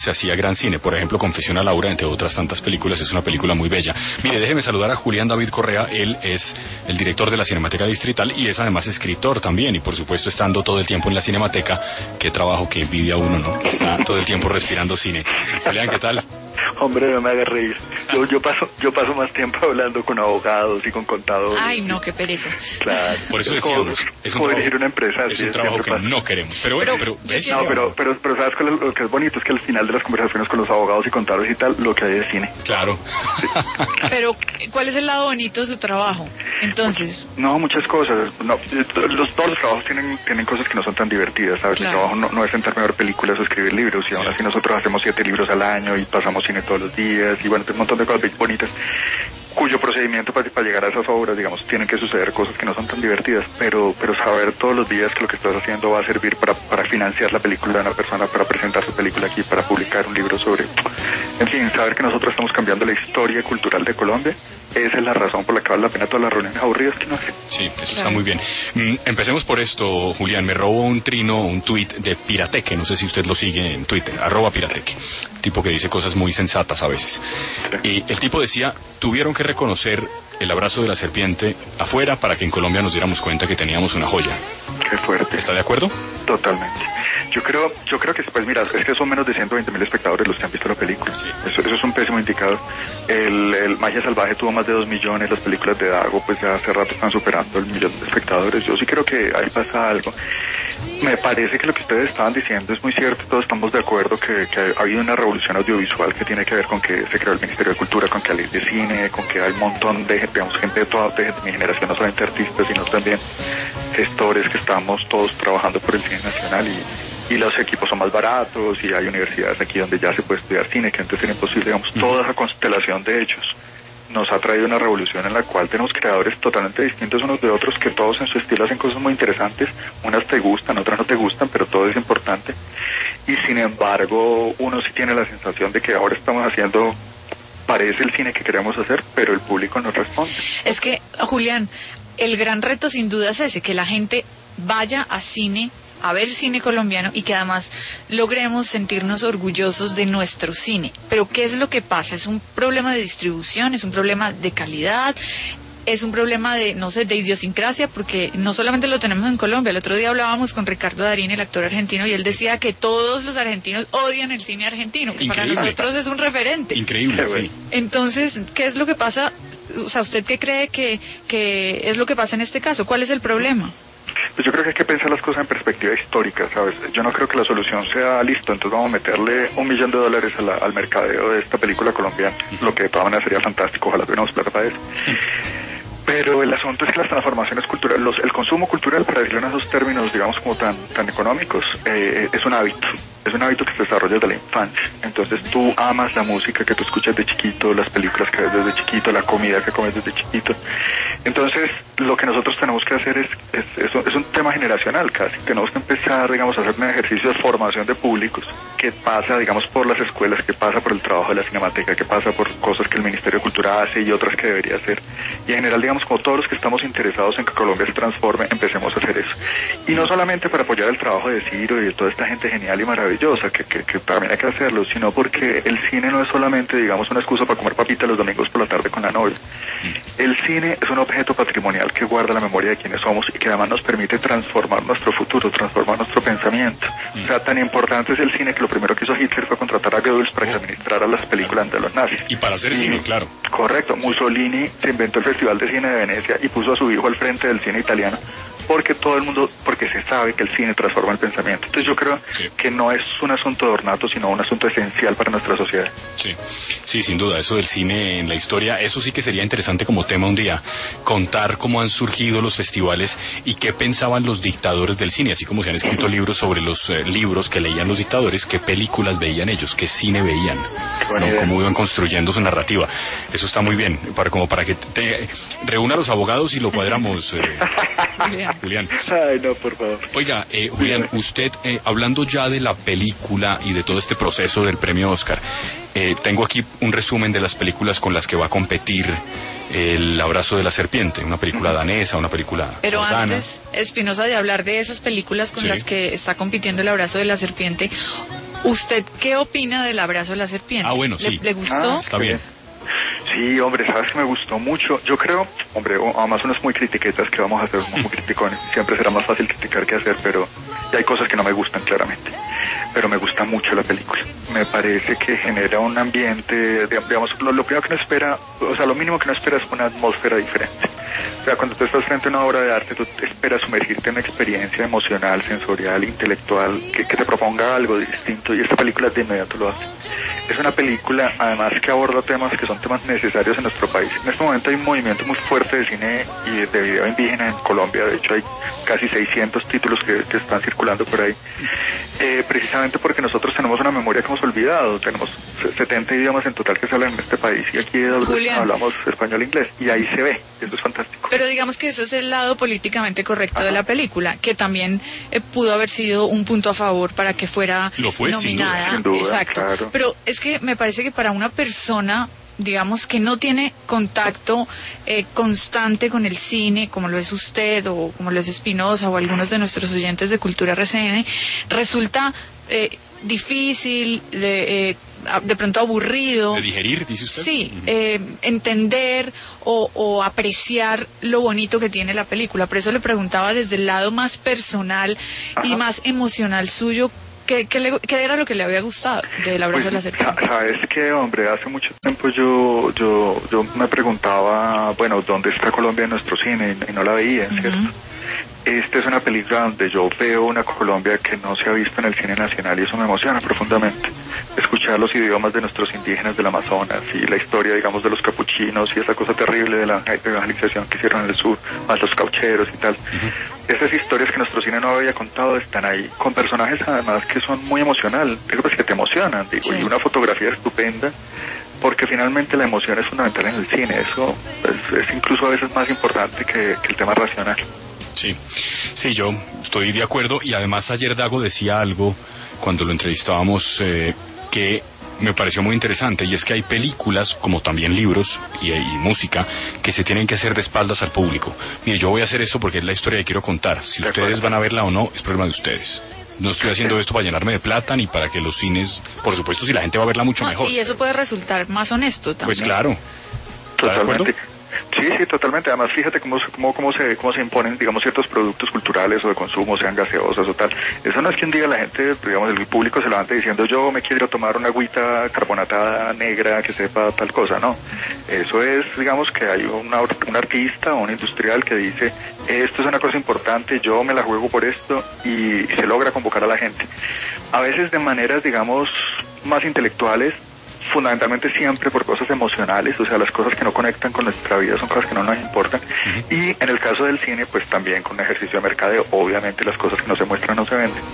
se hacía gran cine. Por ejemplo, Confesión a Laura, entre otras tantas películas, es una película muy bella. Mire, déjeme saludar a Julián David Correa. Él es el director de la Cinemateca Distrital y es además escritor también, y por supuesto estando todo el tiempo en la Cinemateca. Qué trabajo que envidia uno, ¿no? Está todo el tiempo respirando cine. Julián, ¿qué tal? Hombre, no me hagas reír. Yo paso más tiempo hablando con abogados y con contadores. Ay, no, qué pereza. Claro. Por eso decíamos, es un dirigir una empresa. Es un trabajo que no queremos. Pero bueno, pero sabes que lo que es bonito es que al final de las conversaciones con los abogados y contadores y tal, lo que hay es cine. Claro. Sí. Pero, ¿cuál es el lado bonito de su trabajo? Entonces. No, muchas cosas. No, todos los trabajos tienen cosas que no son tan divertidas, ¿sabes? Claro. El trabajo no es sentarme a ver películas o escribir libros, y aún así nosotros hacemos 7 libros al año y pasamos cine todos los días, y bueno, un montón de cosas bonitas, cuyo procedimiento para llegar a esas obras, digamos, tienen que suceder cosas que no son tan divertidas, pero saber todos los días que lo que estás haciendo va a servir para financiar la película de una persona, para presentar su película aquí, para publicar un libro sobre... En fin, saber que nosotros estamos cambiando la historia cultural de Colombia, esa es la razón por la que vale la pena todas las reuniones aburridas que no hacen. Sí, eso está muy bien. Empecemos por esto, Julián. Me robó un tuit de Pirateque, no sé si usted lo sigue en Twitter, @Pirateque, tipo que dice cosas muy sensatas a veces. Y el tipo decía, tuvieron que reconocer el abrazo de la serpiente afuera para que en Colombia nos diéramos cuenta que teníamos una joya. Qué fuerte. ¿Está de acuerdo? Totalmente. Yo creo que, pues mira, es que son menos de 120.000 espectadores los que han visto la película. Sí. Eso es un pésimo indicador. El Magia Salvaje tuvo más de 2 millones, las películas de Dago pues ya hace rato están superando el 1 millón de espectadores. Yo sí creo que ahí pasa algo. Me parece que lo que ustedes estaban diciendo es muy cierto, todos estamos de acuerdo que ha habido una revolución audiovisual que tiene que ver con que se creó el Ministerio de Cultura, con que hay ley de cine, con que hay un montón de gente de mi generación, no solamente artistas, sino también gestores que estamos todos trabajando por el cine nacional, y los equipos son más baratos, y hay universidades aquí donde ya se puede estudiar cine, que antes era imposible, digamos, toda esa constelación de hechos nos ha traído una revolución en la cual tenemos creadores totalmente distintos unos de otros, que todos en su estilo hacen cosas muy interesantes, unas te gustan, otras no te gustan, pero todo es importante, y sin embargo uno sí tiene la sensación de que ahora estamos haciendo, parece el cine que queremos hacer, pero el público no responde. Es que, Julián, el gran reto sin duda es ese, que la gente vaya a cine, a ver cine colombiano, y que además logremos sentirnos orgullosos de nuestro cine. Pero ¿qué es lo que pasa? ¿Es un problema de distribución? ¿Es un problema de calidad? ¿Es un problema de, no sé, de idiosincrasia? Porque no solamente lo tenemos en Colombia. El otro día hablábamos con Ricardo Darín, el actor argentino, y él decía que todos los argentinos odian el cine argentino, que para nosotros es un referente. Increíble, sí. Entonces, ¿qué es lo que pasa? O sea, ¿usted qué cree que es lo que pasa en este caso? ¿Cuál es el problema? Pues yo creo que hay que pensar las cosas en perspectiva histórica, ¿sabes? Yo no creo que la solución sea, listo, entonces vamos a meterle $1 millón al mercadeo de esta película colombiana, lo que de todas maneras sería fantástico, ojalá tuviéramos plata para eso. Pero el asunto es que las transformaciones culturales, el consumo cultural, para decirlo en esos términos, digamos, como tan económicos, es un hábito que se desarrolla desde la infancia. Entonces tú amas la música que tú escuchas de chiquito, las películas que ves desde chiquito, la comida que comes desde chiquito. Entonces lo que nosotros tenemos que hacer es un tema generacional casi. Tenemos que empezar, digamos, a hacer un ejercicio de formación de públicos que pasa, digamos, por las escuelas, que pasa por el trabajo de la Cinemateca, que pasa por cosas que el Ministerio de Cultura hace y otras que debería hacer. Y en general, digamos, como todos los que estamos interesados en que Colombia se transforme, empecemos a hacer eso. Y no solamente para apoyar el trabajo de Ciro y de toda esta gente genial y maravillosa, que también hay que hacerlo, sino porque el cine no es solamente, digamos, una excusa para comer papitas los domingos por la tarde con la novia. El cine es un objeto patrimonial que guarda la memoria de quienes somos y que además nos permite transformar nuestro futuro, transformar nuestro pensamiento. O sea, tan importante es el cine que lo primero que hizo Hitler fue contratar a Goebbels para que administrara las películas de los nazis. Y para hacer cine, claro. Correcto. Mussolini se inventó el Festival de Cine de Venecia y puso a su hijo al frente del cine italiano, porque se sabe que el cine transforma el pensamiento. Entonces yo creo que no es un asunto de ornato, sino un asunto esencial para nuestra sociedad. Sí, sin duda, eso del cine en la historia, eso sí que sería interesante como tema un día, contar cómo han surgido los festivales y qué pensaban los dictadores del cine, así como se han escrito libros sobre los libros que leían los dictadores, qué películas veían ellos, qué cine veían, ¿no? Cómo iban construyendo su narrativa. Eso está muy bien, para que reúna a los abogados y lo cuadramos. Julián. Ay, no, por favor. Oiga, Julián, usted, hablando ya de la película y de todo este proceso del premio Oscar, tengo aquí un resumen de las películas con las que va a competir El abrazo de la serpiente, una película danesa, una película Pero jordana. antes, Espinosa, de hablar de esas películas con las que está compitiendo El abrazo de la serpiente, ¿usted qué opina del abrazo de la serpiente? Ah, bueno, sí. ¿Le gustó? Está bien. Sí, hombre, sabes que me gustó mucho. Yo creo, hombre, además uno es muy critiquetas, que vamos a hacer muy criticones. Siempre será más fácil criticar que hacer, pero ya hay cosas que no me gustan claramente. Pero me gusta mucho la película. Me parece que genera un ambiente, digamos, lo primero que uno espera, o sea, lo mínimo que uno espera es una atmósfera diferente. O sea, cuando tú estás frente a una obra de arte, tú esperas sumergirte en una experiencia emocional, sensorial, intelectual, que te proponga algo distinto, y esta película de inmediato lo hace. Es una película, además, que aborda temas que son temas necesarios en nuestro país. En este momento hay un movimiento muy fuerte de cine y de video indígena en Colombia. De hecho, hay casi 600 títulos que están circulando por ahí. Precisamente porque nosotros tenemos una memoria que hemos olvidado. Tenemos 70 idiomas en total que se hablan en este país, y aquí hablamos español e inglés. Y ahí se ve. Eso es fantástico. Pero digamos que ese es el lado políticamente correcto de la película, que también pudo haber sido un punto a favor para que fuera nominada. Sin duda, exacto. Claro. Pero es que me parece que para una persona, digamos, que no tiene contacto constante con el cine, como lo es usted o como lo es Espinosa o algunos de nuestros oyentes de Cultura RCN, resulta difícil, de pronto aburrido. ¿De digerir, dice usted? Sí, entender o apreciar lo bonito que tiene la película. Por eso le preguntaba desde el lado más personal y más emocional suyo, ¿qué era lo que le había gustado del abrazo de la serpiente? Sabes que, hombre, hace mucho tiempo yo me preguntaba, bueno, ¿dónde está Colombia en nuestro cine? Y no la veía, ¿cierto? Esta es una película donde yo veo una Colombia que no se ha visto en el cine nacional, y eso me emociona profundamente. Escuchar los idiomas de nuestros indígenas del Amazonas y la historia, digamos, de los capuchinos y esa cosa terrible de la evangelización que hicieron en el sur, más los caucheros y tal. Esas historias que nuestro cine no había contado están ahí, con personajes además que son muy emocionales, pues que te emocionan, digo, sí. Y una fotografía estupenda, porque finalmente la emoción es fundamental en el cine. Eso es incluso a veces más importante que el tema racional. Sí, yo estoy de acuerdo, y además ayer Dago decía algo cuando lo entrevistábamos que me pareció muy interesante, y es que hay películas, como también libros y música, que se tienen que hacer de espaldas al público. Mire, yo voy a hacer esto porque es la historia que quiero contar. Si ustedes van a verla o no, es problema de ustedes. No estoy haciendo esto para llenarme de plata ni para que los cines, por supuesto, si la gente va a verla mucho mejor. Y eso puede resultar más honesto también. Pues claro. Totalmente. Sí, totalmente. Además, fíjate cómo se imponen, digamos, ciertos productos culturales o de consumo, sean gaseosas o tal. Eso no es que un día la gente, digamos, el público se levante diciendo, yo me quiero tomar una agüita carbonatada negra que sepa tal cosa, ¿no? Eso es, digamos, que hay un artista o un industrial que dice, esto es una cosa importante, yo me la juego por esto, y se logra convocar a la gente. A veces de maneras, digamos, más intelectuales, fundamentalmente siempre por cosas emocionales, o sea, las cosas que no conectan con nuestra vida son cosas que no nos importan. Y en el caso del cine, pues también con un ejercicio de mercadeo, obviamente las cosas que no se muestran no se venden.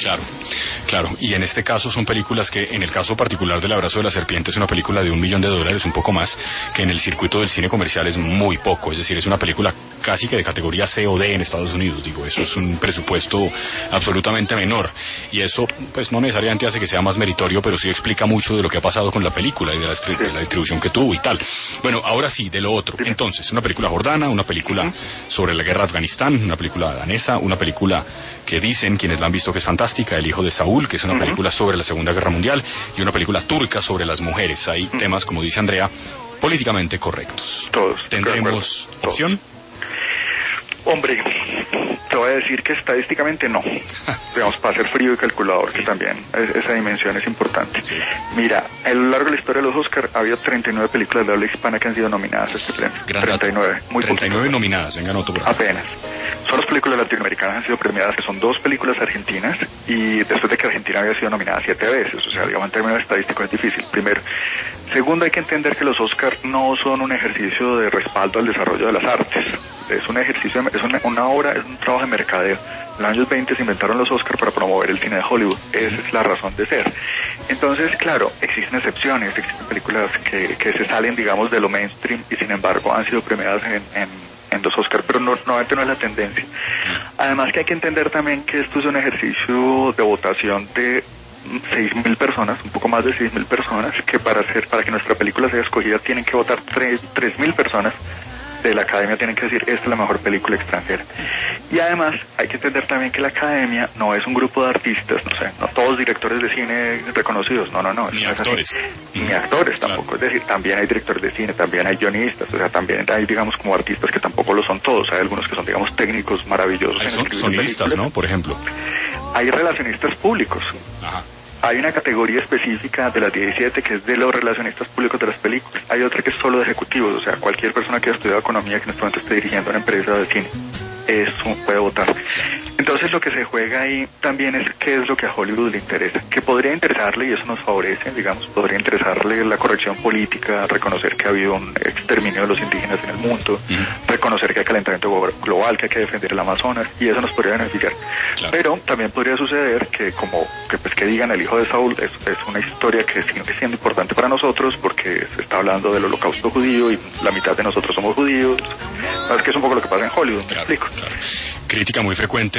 Claro, y en este caso son películas que, en el caso particular del abrazo de la serpiente, es una película de $1 millón, un poco más, que en el circuito del cine comercial es muy poco, es decir, es una película casi que de categoría C o D en Estados Unidos, digo, eso es un presupuesto absolutamente menor, y eso pues no necesariamente hace que sea más meritorio, pero sí explica mucho de lo que ha pasado con la película y de la distribución que tuvo y tal. Bueno, ahora sí, de lo otro. Entonces, una película jordana, una película sobre la guerra de Afganistán, una película danesa, una película que dicen quienes la han visto que es fantástica, El hijo de Saúl, que es una película sobre la Segunda Guerra Mundial, y una película turca sobre las mujeres. Hay temas, como dice Andrea, políticamente correctos. Todos. ¿Tendremos opción? Hombre, te voy a decir que estadísticamente no. Digamos, para ser frío y calculador, que también esa dimensión es importante. Sí. Mira, a lo largo de la historia de los Oscar ha habido 39 películas de habla hispana que han sido nominadas a este premio. 39, muy 39 poquito. Nominadas, vengan otro. Apenas. Solo las películas latinoamericanas han sido premiadas, que son 2 películas argentinas, y después de que Argentina había sido nominada 7 veces, o sea, digamos, en términos estadísticos es difícil, primero. Segundo, hay que entender que los Oscar no son un ejercicio de respaldo al desarrollo de las artes. Es un ejercicio, es una obra, es un trabajo de mercadeo. En los años 20 se inventaron los Oscar para promover el cine de Hollywood. Esa es la razón de ser. Entonces, claro, existen excepciones, existen películas que se salen, digamos, de lo mainstream y sin embargo han sido premiadas en los Oscar, pero normalmente no es la tendencia. Además que hay que entender también que esto es un ejercicio de votación de 6.000 personas, un poco más de 6.000 personas, que para que nuestra película sea escogida tienen que votar 3.000 personas de la academia, tienen que decir esta es la mejor película extranjera. Y además hay que entender también que la academia no es un grupo de artistas, no sé, no todos directores de cine reconocidos, no, ni actores, ni actores tampoco, claro. Es decir, también hay directores de cine, también hay guionistas, o sea, también hay, digamos, como artistas que tampoco lo son todos, hay algunos que son, digamos, técnicos maravillosos en escribir sonistas, películas, ¿no? Por ejemplo. Hay relacionistas públicos. Ajá. Hay una categoría específica de las 17 que es de los relacionistas públicos de las películas. Hay otra que es solo de ejecutivos, o sea, cualquier persona que haya estudiado economía que en este momento esté dirigiendo una empresa de cine puede votar. Entonces lo que se juega ahí también es qué es lo que a Hollywood le interesa, que podría interesarle, y eso nos favorece, digamos, podría interesarle la corrección política, reconocer que ha habido un exterminio de los indígenas en el mundo, reconocer que hay calentamiento global, que hay que defender el Amazonas, y eso nos podría beneficiar. Claro. Pero también podría suceder que que digan el hijo de Saúl es una historia que sigue siendo importante para nosotros porque se está hablando del holocausto judío y la mitad de nosotros somos judíos. Es que es un poco lo que pasa en Hollywood, ¿me explico? Claro. Crítica muy frecuente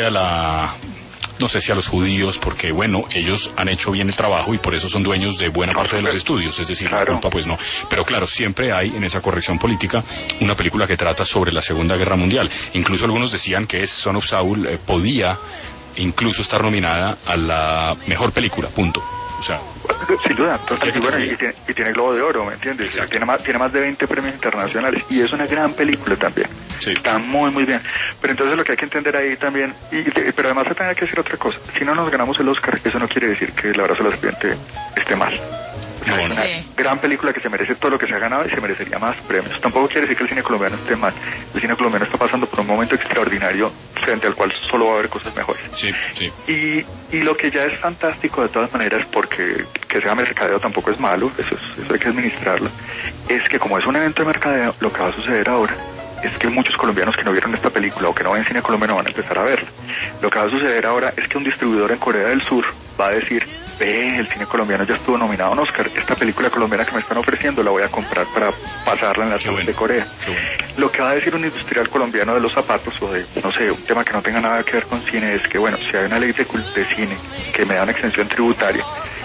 no sé si a los judíos, porque bueno, ellos han hecho bien el trabajo y por eso son dueños de buena parte de los estudios, es decir, claro. La culpa pues no. Pero claro, siempre hay en esa corrección política una película que trata sobre la Segunda Guerra Mundial. Incluso algunos decían que Son of Saul podía incluso estar nominada a la mejor película, punto. O sea, sin duda, y tiene Globo de Oro, ¿me entiendes? Tiene más de 20 premios internacionales y es una gran película también. Sí. Está muy, muy bien. Pero entonces lo que hay que entender ahí también, pero además se tiene que decir otra cosa. Si no nos ganamos el Oscar, eso no quiere decir que El abrazo de la serpiente esté mal. Es una gran película que se merece todo lo que se ha ganado y se merecería más premios. Tampoco quiere decir que el cine colombiano esté mal. El cine colombiano está pasando por un momento extraordinario frente al cual solo va a haber cosas mejores. Sí. Y lo que ya es fantástico de todas maneras, porque que sea mercadeo tampoco es malo, eso hay que administrarlo, es que como es un evento de mercadeo, lo que va a suceder ahora es que muchos colombianos que no vieron esta película o que no ven cine colombiano van a empezar a verla. Lo que va a suceder ahora es que un distribuidor en Corea del Sur va a decir, el cine colombiano ya estuvo nominado a un Oscar, esta película colombiana que me están ofreciendo la voy a comprar para pasarla en la tele de Corea. Lo que va a decir un industrial colombiano de los zapatos o de, no sé, un tema que no tenga nada que ver con cine es que, bueno, si hay una ley de cine que me da una exención tributaria,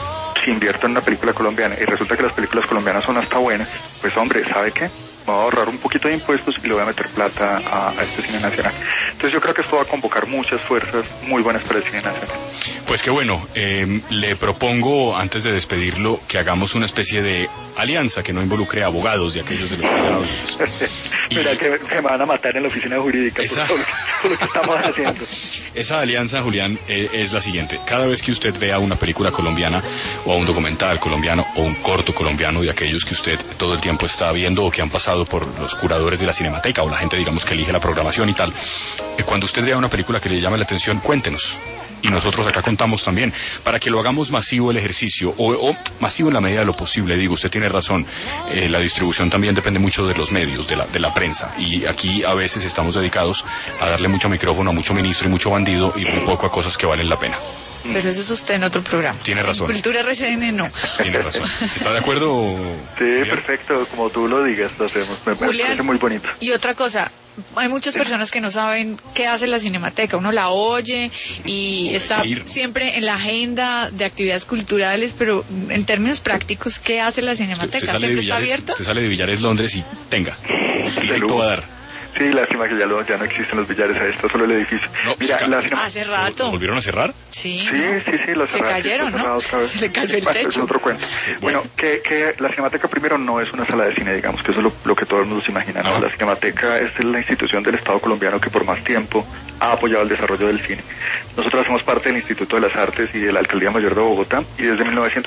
si invierto en una película colombiana y resulta que las películas colombianas son hasta buenas, pues hombre, ¿sabe qué? Me voy a ahorrar un poquito de impuestos y le voy a meter plata a este cine nacional. Entonces yo creo que esto va a convocar muchas fuerzas muy buenas para el cine nacional. Pues qué bueno, le propongo antes de despedirlo que hagamos una especie de alianza que no involucre a abogados de aquellos de los privados. Mira que me van a matar en la oficina jurídica por lo que estamos haciendo. Esa alianza, Julián, es la siguiente. Cada vez que usted vea una película colombiana o un documental colombiano o un corto colombiano de aquellos que usted todo el tiempo está viendo o que han pasado por los curadores de la Cinemateca o la gente, digamos, que elige la programación y tal, cuando usted vea una película que le llame la atención, cuéntenos. Y nosotros acá contamos también, para que lo hagamos masivo el ejercicio, o masivo en la medida de lo posible. Digo, usted tiene razón, la distribución también depende mucho de los medios, de la prensa, y aquí a veces estamos dedicados a darle mucho micrófono a mucho ministro y mucho bandido y muy poco a cosas que valen la pena. Pero eso es usted en otro programa. Tiene razón. Cultura RCN no. Tiene razón. ¿Está de acuerdo? Sí, Julián? Perfecto, como tú lo digas, lo hacemos. Me parece muy bonito. Y otra cosa, hay muchas personas que no saben qué hace la Cinemateca. Uno la oye y está siempre en la agenda de actividades culturales, pero en términos prácticos, ¿qué hace la Cinemateca? ¿Siempre está abierta? Usted sale de Villares, Londres y tenga. Directo va a dar. Sí, lástima que ya no existen los billares, ahí está solo el edificio. No, mira, hace rato. ¿Lo volvieron a cerrar? Sí. Sí, lo cerraron. Se cayeron, ¿no? Se le cayó el techo. Es otro cuento. Sí, bueno, que la Cinemateca primero no es una sala de cine, digamos, que eso es lo que todo el mundo se imagina, ¿no? La Cinemateca es la institución del Estado colombiano que por más tiempo ha apoyado el desarrollo del cine. Nosotros hacemos parte del Instituto de las Artes y de la Alcaldía Mayor de Bogotá, y desde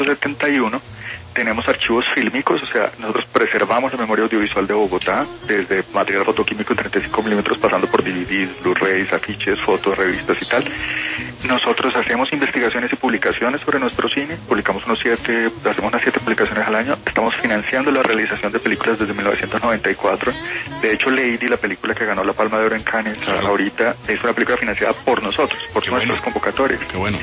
1971 tenemos archivos fílmicos, o sea, nosotros preservamos la memoria audiovisual de Bogotá, desde material fotoquímico en 35 milímetros, pasando por DVDs, Blu-rays, afiches, fotos, revistas y tal. Nosotros hacemos investigaciones y publicaciones sobre nuestro cine, hacemos unas 7 publicaciones al año, estamos financiando la realización de películas desde 1994. De hecho, Lady, la película que ganó la Palma de Oro en Cannes, ahorita es una película financiada por nosotros, por nuestras convocatorias. Qué bueno.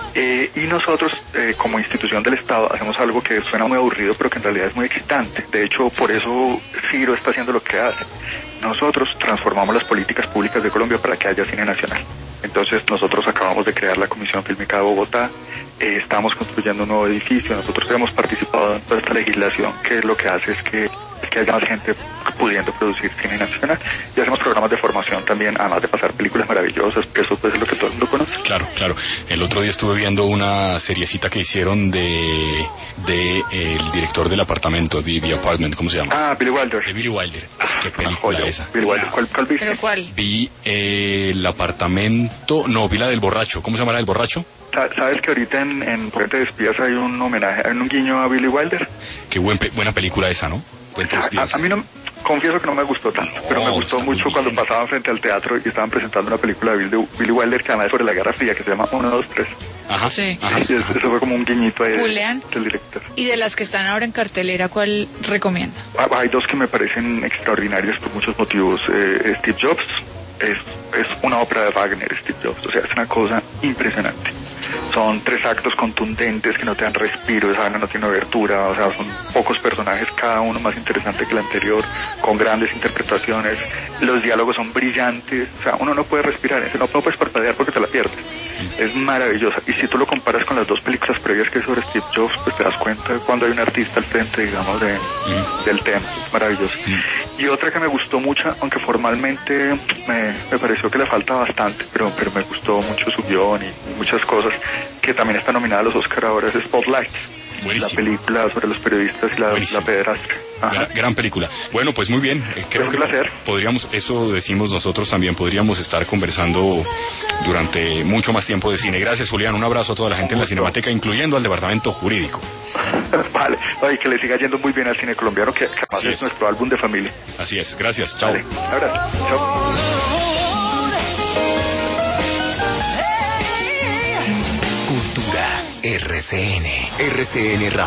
Y nosotros, como institución del Estado, hacemos algo que suena muy aburrido, pero que en realidad es muy excitante. De hecho, por eso Ciro está haciendo lo que hace. Nosotros transformamos las políticas públicas de Colombia para que haya cine nacional. Entonces nosotros acabamos de crear la Comisión Fílmica de Bogotá, estamos construyendo un nuevo edificio, nosotros hemos participado en toda esta legislación que lo que hace es que haya más gente pudiendo producir cine nacional, y hacemos programas de formación también, además de pasar películas maravillosas, que eso pues es lo que todo el mundo conoce. Claro, claro. El otro día estuve viendo una seriecita que hicieron de el director del apartamento, The Apartment, ¿cómo se llama? Ah, Billy Wilder. De Billy Wilder. Qué película esa. Billy Wilder. ¿Cuál viste? ¿Pero cuál? Vi el apartamento, no, vi la del borracho. ¿Cómo se llama la del borracho? ¿Sabes que ahorita en Puente de Espías hay un homenaje, hay un guiño a Billy Wilder? Qué buena película esa, ¿no? Puente de Espías. A mí no, confieso que no me gustó tanto, pero me gustó mucho cuando pasaban frente al teatro y estaban presentando una película de Billy Wilder que además es sobre la Guerra Fría, que se llama 1, 2, 3. Ajá, sí. Ajá. Y eso fue como un guiñito ahí Julián, del director. Y de las que están ahora en cartelera, ¿cuál recomienda? Hay dos que me parecen extraordinarias por muchos motivos. Steve Jobs es una ópera de Wagner, Steve Jobs, o sea, es una cosa impresionante. Son 3 actos contundentes que no te dan respiro, esa vaina no tiene abertura, o sea, son pocos personajes, cada uno más interesante que el anterior, con grandes interpretaciones, los diálogos son brillantes, o sea, uno no puede respirar, no puedes parpadear porque te la pierdes. Es maravillosa, y si tú lo comparas con las 2 películas previas que hay sobre Steve Jobs, pues te das cuenta de cuando hay un artista al frente, digamos, del tema. Es maravilloso. Y otra que me gustó mucho, aunque formalmente me pareció que le falta bastante, pero me gustó mucho su guión y muchas cosas, que también está nominada a los Oscar ahora, es Spotlight. Buenísimo. La película sobre los periodistas y la pederastia. Gran película. Bueno, pues muy bien. Creo que podríamos, eso decimos nosotros también, podríamos estar conversando durante mucho más tiempo de cine. Gracias, Julián. Un abrazo a toda la gente en la Cinemateca, incluyendo al departamento jurídico. Vale. Y que le siga yendo muy bien al cine colombiano, que además es nuestro álbum de familia. Así es. Gracias. Chao. Vale. Un abrazo. Chao. Cultura RCN Radio.